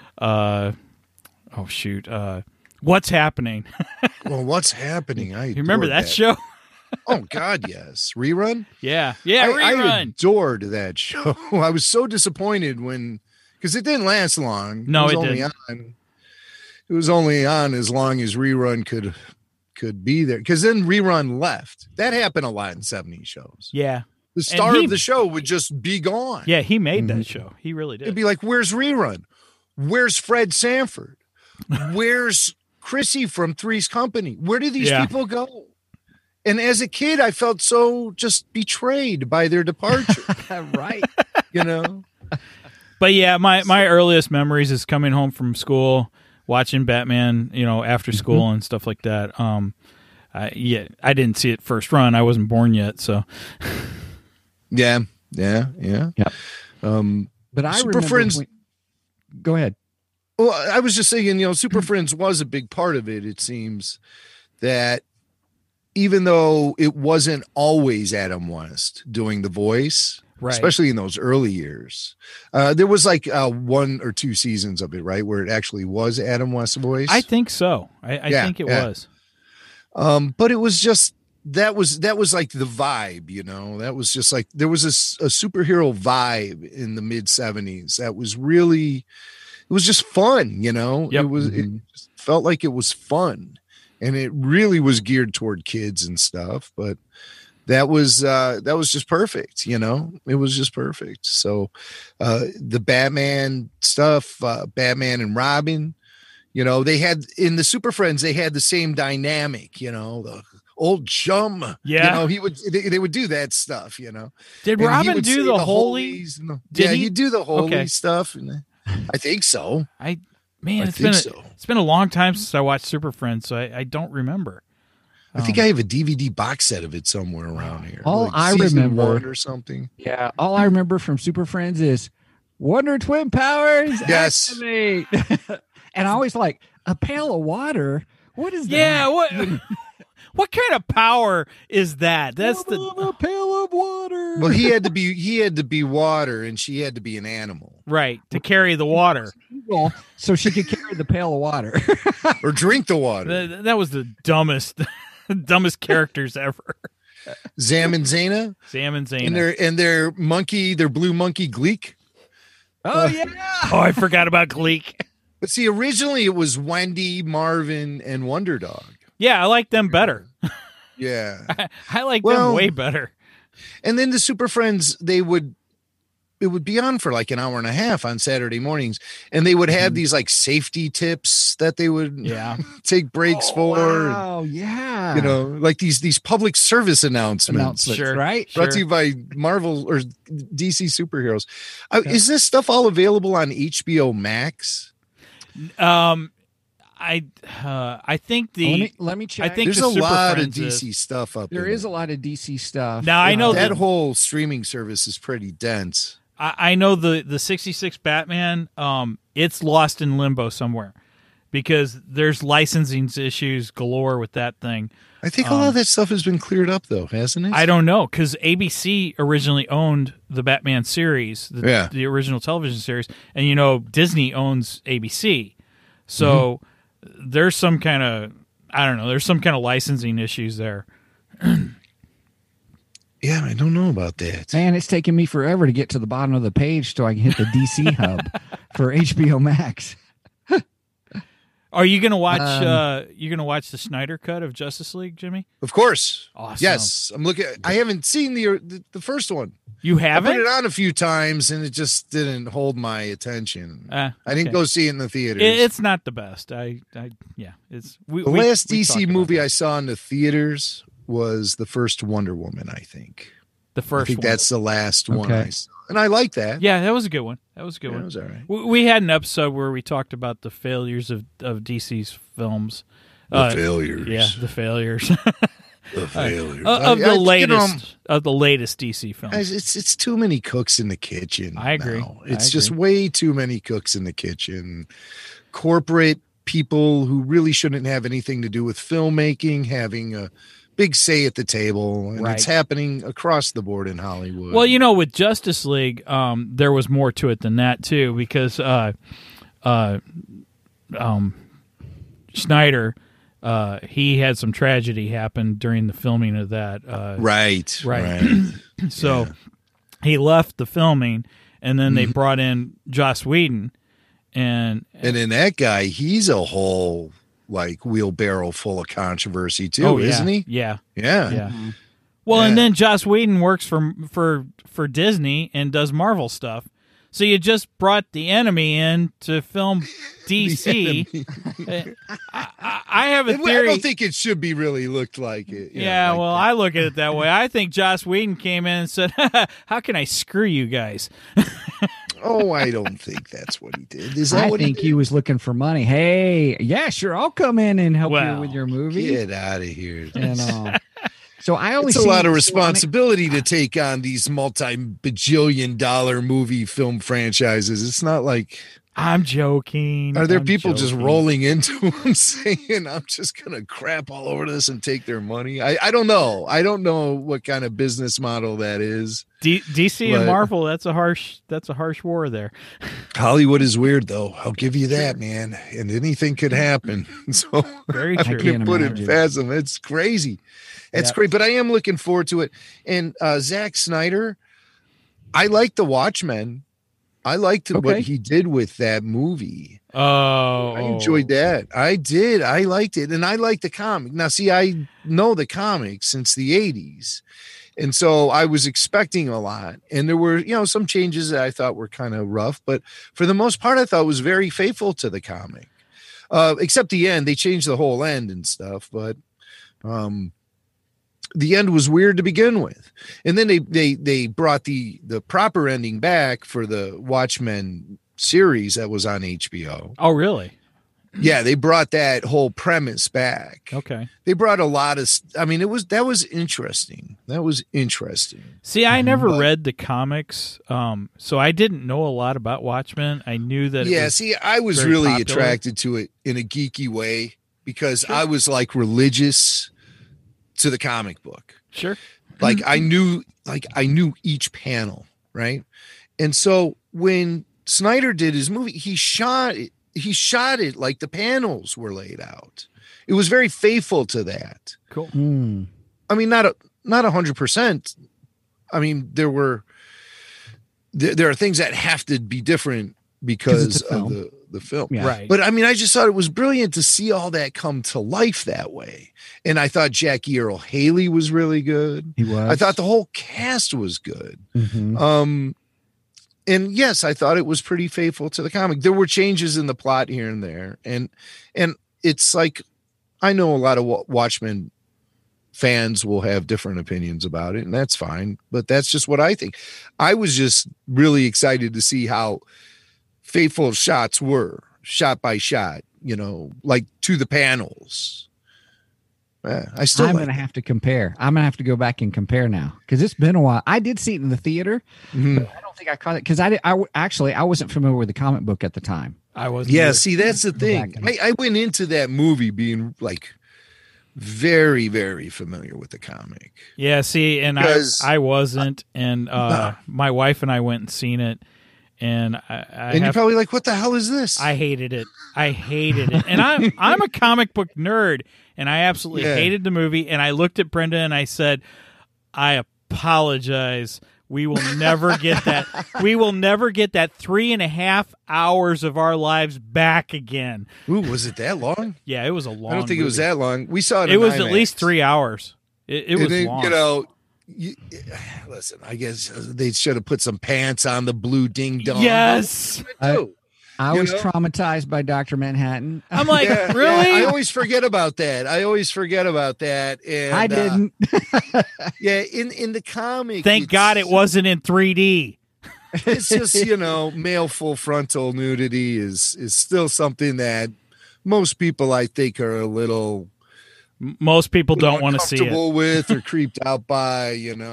What's Happening? Well, what's happening? I You remember adored that show? Oh God, yes. Rerun? Yeah, I Rerun. adored that show. I was so disappointed because it didn't last long. No, it only didn't. It was only on as long as Rerun could be there. Because then Rerun left. That happened a lot in 70s shows. Yeah, The star he- of the show would just be gone. yeah, he made Mm-hmm. that show. He really did. It'd be like, where's Rerun? Where's Fred Sanford? where's Chrissy from Three's Company? Where do these Yeah. people go? And as a kid, I felt so just betrayed by their departure, Right. you know? But yeah, my earliest memories is coming home from school, watching Batman, after school and stuff like that. I didn't see it first run. I wasn't born yet, so. Yeah. Yep. But I Super remember Friends. Go ahead. Well, I was just saying, Super Friends was a big part of it. It seems that even though it wasn't always Adam West doing the voice, Right. especially in those early years, there was like 1 or 2 seasons of it, right, where it actually was Adam West's voice. I think so. I think it was. But it was just that was like the vibe, that was just like there was a superhero vibe in the mid 70s that was really, it was just fun, Yep. It just felt like it was fun, and it really was geared toward kids and stuff, but that was just perfect, it was just perfect. So the Batman stuff, Batman and Robin, they had in the Super Friends, they had the same dynamic, the old chum. Yeah. They would do that stuff, Did And he Robin would do say the holy? holies and Did yeah, he? he'd do the holy Okay. stuff. And I think so. Man, I it's think been so. it's been a long time since I watched Super Friends, so I don't remember. I think I have a DVD box set of it somewhere around here. All I season remember- 1 or something. Yeah. All I remember from Super Friends is Wonder Twin powers. Yes. Activate. And I always like a pail of water. What is that? Yeah, what kind of power is that? That's a pail of water. Well, he had to be water, and she had to be an animal right to carry the water. So she could carry the pail of water. or drink the water. That was the dumbest characters ever. Zam and Zana Sam and Zana. and their blue monkey Gleek. Oh yeah. Oh, I forgot about Gleek. But see, originally it was Wendy, Marvin, and Wonder Dog. Yeah, I like them better. Yeah. I like Well, them way better. And then the Super Friends, it would be on for like an hour and a half on Saturday mornings, and they would have these like safety tips that they would Yeah. take breaks for. Wow. Yeah. Like these public service announcements. Sure. Right. Brought to you by Marvel or DC superheroes. Is this stuff all available on HBO Max? I think the Let me check. I think There's the a Super lot Friends of is- DC stuff up there in is a lot of DC stuff. Now, I know that that- whole streaming service is pretty dense. I know the 66 Batman. It's lost in limbo somewhere because there's licensing issues galore with that thing. I think a lot of that stuff has been cleared up, though, hasn't it? I don't know because ABC originally owned the Batman series, the original television series, and Disney owns ABC, so there's some kind of there's some kind of licensing issues there. Yeah, I don't know about that. Man, it's taking me forever to get to the bottom of the page so I can hit the DC hub for HBO Max. Are you gonna watch? You gonna watch the Snyder cut of Justice League, Jimmy? Of course. Awesome. Yes, I'm looking. I haven't seen the first one. You I haven't? put it on a few times, and it just didn't hold my attention. I didn't okay. go see it in the theaters. It's not the best. It's the last we DC talked about movie that. I saw in the theaters was the first Wonder Woman. I think. The first I think one. that's the last one Okay. I saw, and I like that. Yeah, that was a good one. That was a good Yeah, one. it was all right. We had an episode where we talked about the failures of DC's films. Failures. Yeah, the failures The failures of the I- latest of the latest DC films. Guys, it's too many cooks in the kitchen. I agree. now. I It's just agree. way too many cooks in the kitchen. Corporate people who really shouldn't have anything to do with filmmaking having a big say at the table, and Right. it's happening across the board in Hollywood. Well, with Justice League, there was more to it than that too, because Snyder, he had some tragedy happen during the filming of that. right. So he left the filming, and then they brought in Joss Whedon, and And then that guy, he's a whole like wheelbarrow full of controversy too, yeah, isn't he? Yeah, Yeah. yeah. Well, Yeah. and then Joss Whedon works for Disney and does Marvel stuff. So you just brought the enemy in to film DC. I have a I theory. don't think it should be really looked like it. Yeah, like well, that. I look at it that way. I think Joss Whedon came in and said, "How can I screw you guys?" Oh, I don't think that's what he did. Is that I what think he he was looking for money. Hey, yeah, sure, I'll come in and help you Well, with your movie. did? Get out of here. So I only It's a see lot of Sonic- responsibility to take on these multi-bajillion-dollar movie film franchises. It's not like I'm joking. are there I'm people just joking. rolling into them saying, "I'm just gonna crap all over this and take their money." I don't know. I don't know what kind of business model that is. DC and But- Marvel? That's a harsh war there. Hollywood is weird, though. I'll give you that, man. And anything could happen. So Very I true. can't can put it imagine. past them. It's crazy. It's Yep. great, but I am looking forward to it. And Zack Snyder, I like The Watchmen. I liked Okay. what he did with that movie. Oh, I enjoyed that. I did. I liked it. And I like the comic. Now, see, I know the comics since the 80s. And so I was expecting a lot. And there were, some changes that I thought were kind of rough. But for the most part, I thought it was very faithful to the comic. Except the end. They changed the whole end and stuff. But the end was weird to begin with. And then they brought the proper ending back for the Watchmen series that was on HBO. Oh, really? Yeah, they brought that whole premise back. Okay. They brought a lot of that was interesting. That was interesting. See, I never But- read the comics, so I didn't know a lot about Watchmen. I knew that. Yeah, it was, see, I was very really popular. attracted to it in a geeky way because I was like religious to the comic book. sure. Like I knew each panel, right? And so when Snyder did his movie, he shot it like the panels were laid out. It was very faithful to that. Cool. Hmm. I mean, not 100%. I mean, there are things that have to be different 'Cause because it's a of film. the film. Yeah. Right. But I mean, I just thought it was brilliant to see all that come to life that way. And I thought Jackie Earle Haley was really good. He was. I thought the whole cast was good. Mhm. And yes, I thought it was pretty faithful to the comic. There were changes in the plot here and there. And it's like, I know a lot of Watchmen fans will have different opinions about it, and that's fine. But that's just what I think. I was just really excited to see how faithful shots were, shot by shot, like to the panels. I still I'm like going to have to compare. I'm going to have to go back and compare now because it's been a while. I did see it in the theater. Mhm. But I don't think I caught it because I wasn't familiar with the comic book at the time. I was. Yeah, see, that's the Go thing. back and- I went into that movie being like very, very familiar with the comic. Yeah. See, and Because- I wasn't, and my wife and I went and seen it, and And you're probably like, what the hell is this? I hated it. And I'm a comic book nerd, and I absolutely Yeah. hated the movie. And I looked at Brenda and I said, "I apologize. We will never get that. We will never get that 3.5 hours of our lives back again." Ooh, was it that long? Yeah, it was a long. I don't think it was movie. that long. We saw it. It in was at IMAX. least 3 hours. It was And then, long. listen, I guess they should have put some pants on the blue ding dong. Yes. I You was know? traumatized by Dr. Manhattan. I'm like, Yeah, really? yeah, I always forget about that. And I didn't. Yeah, in the comic. Thank God it wasn't in 3D. It's just male full frontal nudity is still something that most people I think are a little Most people don't want to see it. uncomfortable with or creeped out by.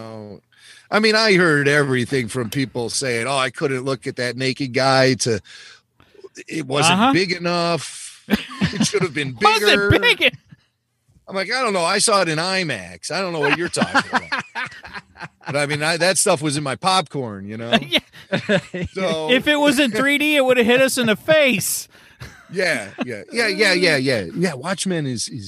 I mean, I heard everything from people saying, "Oh, I couldn't look at that naked guy," to it wasn't Uh-huh. big enough. It should have been Was bigger. it big? I'm like, I don't know. I saw it in IMAX. I don't know what you're talking about. But I mean, that stuff was in my popcorn, Yeah. So If it was in 3D, it would have hit us in the face. yeah. Watchmen is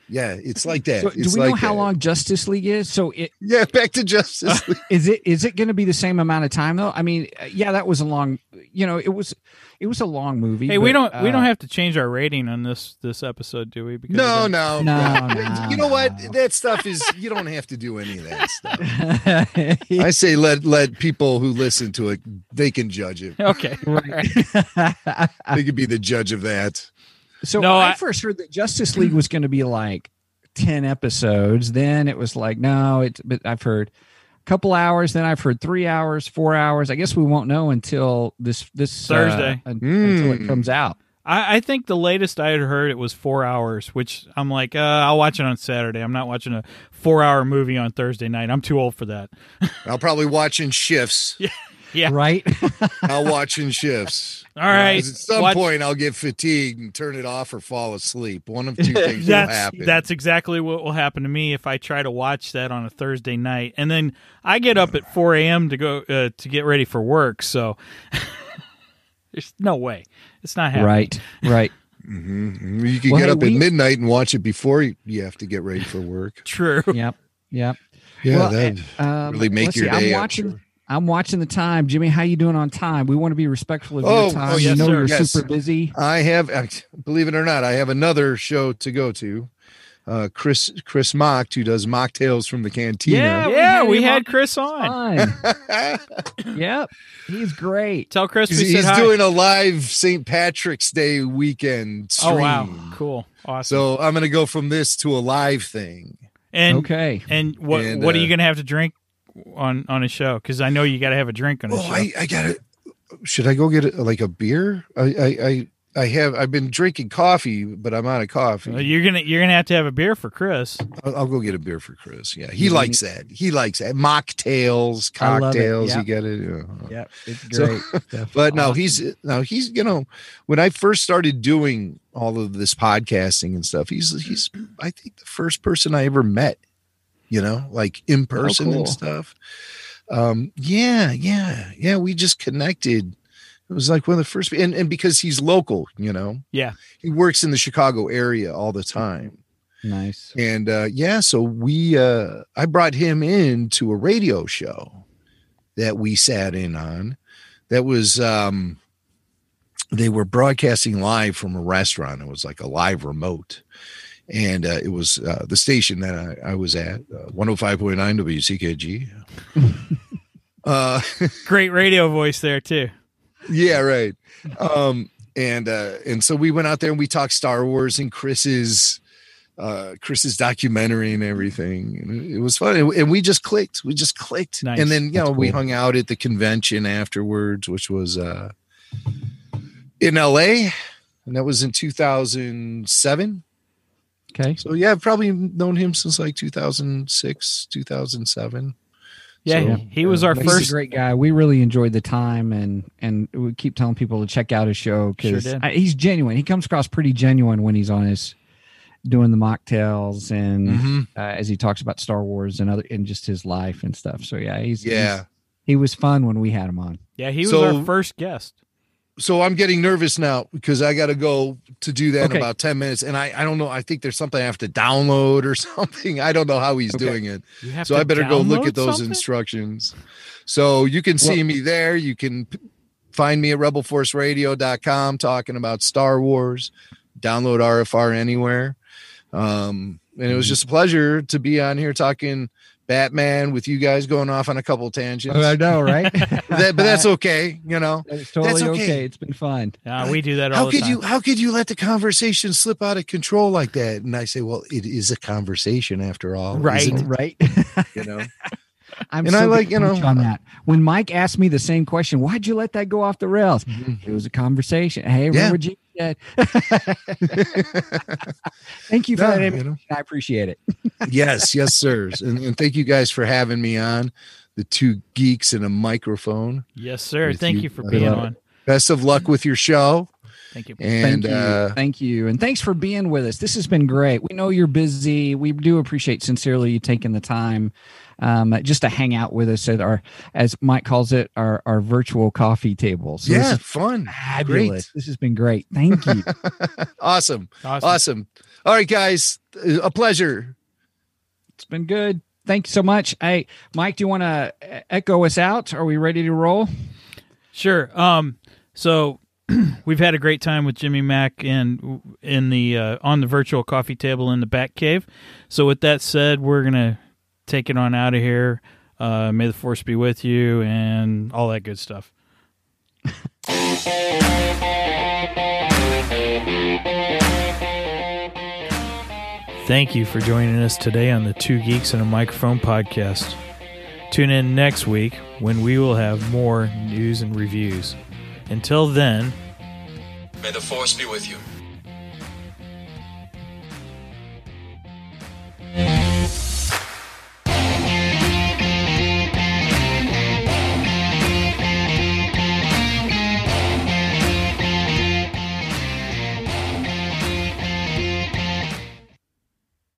Yeah, it's like that. So do It's we know like how that. long Justice League is? So Yeah, back to Justice League. is it going to be the same amount of time though? I mean, yeah, that was a long. It was a long movie. Hey, but, we don't have to change our rating on this episode, do we? Because No, of that? No. You know what? That stuff is, you don't have to do any of that stuff. I say let people who listen to it, they can judge it. Okay. Right. They could be the judge of that. So No, I I- first heard that Justice League was going to be like 10 episodes. Then it was like, no, but I've heard a couple hours. Then I've heard 3 hours, 4 hours. I guess we won't know until this Thursday. until it comes out. I think the latest I had heard it was 4 hours, which I'm like, I'll watch it on Saturday. I'm not watching a 4-hour movie on Thursday night. I'm too old for that. I'll probably watch in shifts. Yeah. Right. I'll watch in shifts. All right. At some Watch- point, I'll get fatigued and turn it off or fall asleep. One of two things will happen. That's exactly what will happen to me if I try to watch that on a Thursday night, and then I get up at 4 a.m. to go to get ready for work. So there's no way it's not happening. Right. Mhm. You can Well, get hey, up at midnight and watch it before you have to get ready for work. True. Yep. Yeah, Well, that really make let's your see, day. I'm watching the time. Jimmy, how you doing on time? We want to be respectful of your time. yes, you know sir. you're Yes. super busy. I have, believe it or not, I have another show to go to. Chris Mock, who does mocktails from the cantina. Yeah, we him had on. Chris on. Fine. Yep. He's great. Tell Chris we He's said hi. doing a live St. Patrick's Day weekend stream. Oh wow, cool, awesome. So I'm going to go from this to a live thing. and Okay. and what And, what are you gonna have to drink on a show? Because I know you got to have a drink on a Oh, show. I got it. Should I go get like a beer? I've been drinking coffee, but I'm out of coffee. You're gonna have to have a beer for Chris. I'll go get a beer for Chris. Yeah, he likes that. He likes that. Mocktails, I love it. cocktails. Yep. You get it. Yeah. Yep. It's So- great. stuff. But no, Awesome. he's when I first started doing all of this podcasting and stuff, he's I think the first person I ever met, like in person cool. and stuff. Yeah. We just connected. It was like one of the first, and because he's local, Yeah. he works in the Chicago area all the time. Nice. And so I brought him in to a radio show that we sat in on. That was they were broadcasting live from a restaurant. It was like a live remote, and it was the station that I was at, 105.9 WCKG. Great radio voice there too. Yeah, right. And so we went out there and we talked Star Wars and Chris's documentary and everything. And it was fun. And we just clicked. Nice. And then, That's we cool. hung out at the convention afterwards, which was in LA. And that was in 2007. Okay. So yeah, I've probably known him since like 2006, 2007. Yeah, So, he was our he's He's first. a great guy. We really enjoyed the time, and we keep telling people to check out his show because Sure did. he's genuine. He comes across pretty genuine when he's on his doing the mocktails and Mhm. as he talks about Star Wars and just his life and stuff. So yeah, Yeah. he was fun when we had him on. Yeah, he was So- our first guest. So I'm getting nervous now because I got to go to do that Okay. in about 10 minutes. And I don't know. I think there's something I have to download or something. I don't know how he's doing it. You have So to I better go look download at those something? instructions. So you can see me there. You can find me at rebelforceradio.com talking about Star Wars. Download RFR anywhere. And it was just a pleasure to be on here talking Batman with you guys, going off on a couple tangents. know, right? But that's okay. It's totally That's okay. okay. It's been fun. We do that all the time. How could you let the conversation slip out of control like that? And I say, well, it is a conversation after all, Right. isn't it? Right. You know, I'm And so I like, good with on that. When Mike asked me the same question, why'd you let that go off the rails? It was a conversation. Hey, remember Yeah. what you said? Thank you for No, that. you information. know. I appreciate it. yes, sir. And thank you guys for having me on, the two geeks and a microphone. Yes, sir. With Thank you. you for I being love it. on. Best of luck with your show. Thank you. And Thank you. And thanks for being with us. This has been great. We know you're busy. We do appreciate sincerely you taking the time just to hang out with us at our, as Mike calls it, our virtual coffee table. So this yeah, is fun. fabulous. Great. This has been great. Thank you. Awesome. Awesome. Awesome. All right, guys. A pleasure. It's been good. Thank you so much. Hey, Mike, do you want to echo us out? Are we ready to roll? Sure. So we've had a great time with Jimmy Mack and in the on the virtual coffee table in the Batcave. So with that said, we're gonna take it on out of here. May the force be with you and all that good stuff. Thank you for joining us today on the Two Geeks and a Microphone podcast. Tune in next week when we will have more news and reviews. Until then, may the force be with you.